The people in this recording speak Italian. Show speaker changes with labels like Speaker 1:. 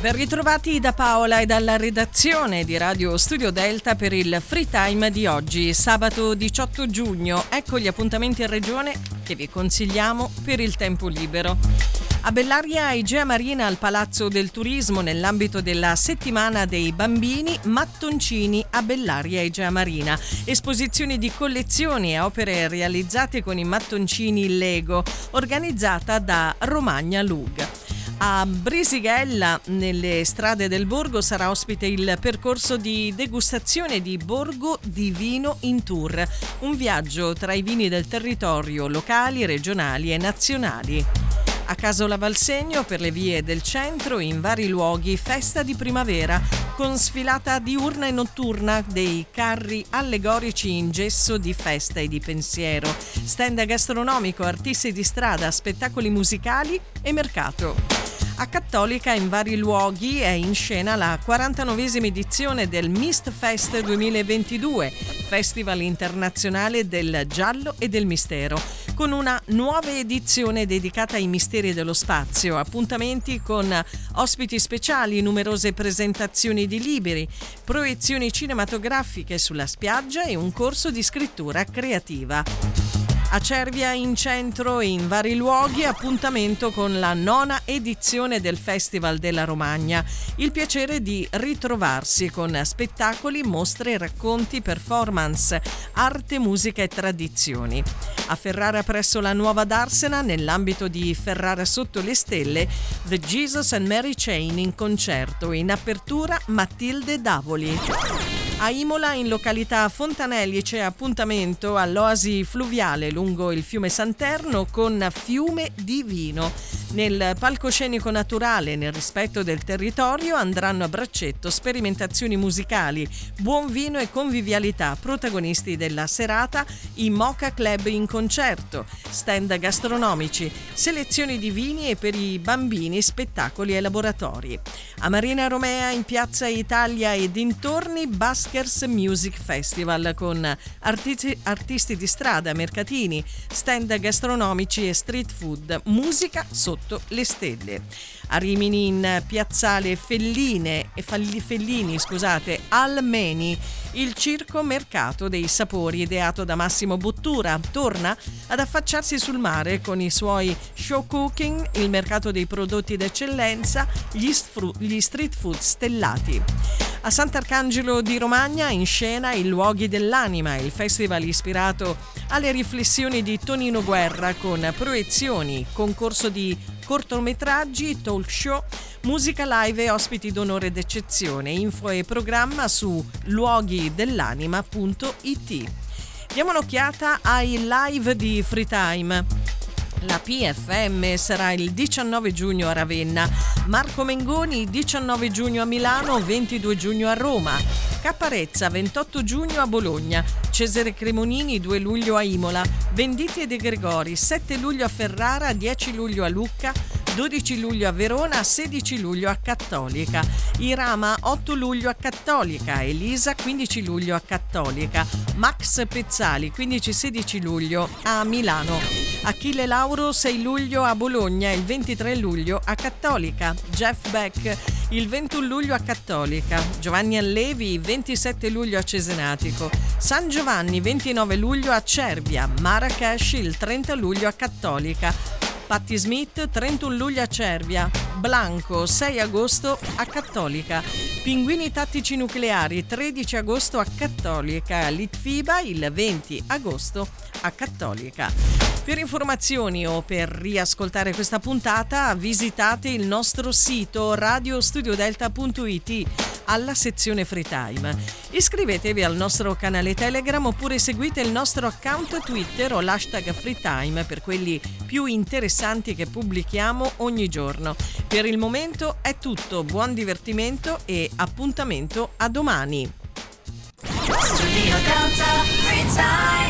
Speaker 1: Ben ritrovati da Paola e dalla redazione di Radio Studio Delta per il Free Time di oggi, sabato 18 giugno. Ecco gli appuntamenti in regione che vi consigliamo per il tempo libero. A Bellaria Egea Marina al Palazzo del Turismo, nell'ambito della settimana dei bambini, mattoncini a Bellaria Egea Marina. Esposizioni di collezioni e opere realizzate con i mattoncini Lego, organizzata da Romagna Lug. A Brisighella, nelle strade del borgo, sarà ospite il percorso di degustazione di Borgo di Vino in Tour, un viaggio tra i vini del territorio, locali, regionali e nazionali. A Casola Valsegno, per le vie del centro, in vari luoghi, festa di primavera, con sfilata diurna e notturna dei carri allegorici in gesso di festa e di pensiero, stand gastronomico, artisti di strada, spettacoli musicali e mercato. A Cattolica, in vari luoghi, è in scena la 49esima edizione del Mist Fest 2022, Festival internazionale del giallo e del mistero, con una nuova edizione dedicata ai misteri dello spazio, appuntamenti con ospiti speciali, numerose presentazioni di libri, proiezioni cinematografiche sulla spiaggia e un corso di scrittura creativa. A Cervia, in centro e in vari luoghi, appuntamento con la 9ª edizione del Festival della Romagna. Il piacere di ritrovarsi con spettacoli, mostre, racconti, performance, arte, musica e tradizioni. A Ferrara presso la Nuova Darsena, nell'ambito di Ferrara sotto le stelle, The Jesus and Mary Chain in concerto, in apertura Matilde Davoli. A Imola, in località Fontanelli, c'è appuntamento all'oasi fluviale lungo il fiume Santerno con Fiume di Vino. Nel palcoscenico naturale, nel rispetto del territorio, andranno a braccetto sperimentazioni musicali, buon vino e convivialità. Protagonisti della serata i Mocha Club in concerto, stand gastronomici, selezioni di vini e per i bambini spettacoli e laboratori. A Marina Romea, in Piazza Italia e dintorni, Baskers Music Festival con artisti di strada, mercatini, stand gastronomici e street food, musica sotto le stelle. A Rimini, in Piazzale Fellini, Almeni, il circo mercato dei sapori ideato da Massimo Bottura torna ad affacciarsi sul mare con i suoi show cooking, il mercato dei prodotti d'eccellenza, gli street food stellati. A Sant'Arcangelo di Romagna, in scena i Luoghi dell'Anima, il festival ispirato alle riflessioni di Tonino Guerra con proiezioni, concorso di cortometraggi, talk show, musica live e ospiti d'onore d'eccezione. Info e programma su luoghidellanima.it. Diamo un'occhiata ai live di Free Time. La PFM sarà il 19 giugno a Ravenna, Marco Mengoni 19 giugno a Milano, 22 giugno a Roma, Caparezza 28 giugno a Bologna, Cesare Cremonini 2 luglio a Imola, Venditti e De Gregori 7 luglio a Ferrara, 10 luglio a Lucca, 12 luglio a Verona, 16 luglio a Cattolica, Irama 8 luglio a Cattolica, Elisa 15 luglio a Cattolica, Max Pezzali 15-16 luglio a Milano, Achille Lauro 6 luglio a Bologna, il 23 luglio a Cattolica, Jeff Beck il 21 luglio a Cattolica, Giovanni Allevi 27 luglio a Cesenatico, San Giovanni 29 luglio a Cervia, Marrakesh il 30 luglio a Cattolica, Patti Smith 31 luglio a Cervia, Blanco 6 agosto a Cattolica, Pinguini Tattici Nucleari 13 agosto a Cattolica, Litfiba il 20 agosto a Cattolica. Per informazioni o per riascoltare questa puntata visitate il nostro sito radiostudiodelta.it alla sezione Free Time. Iscrivetevi al nostro canale Telegram oppure seguite il nostro account Twitter o l'hashtag Free Time per quelli più interessanti che pubblichiamo ogni giorno. Per il momento è tutto, buon divertimento e appuntamento a domani. Studio Delta Free Time.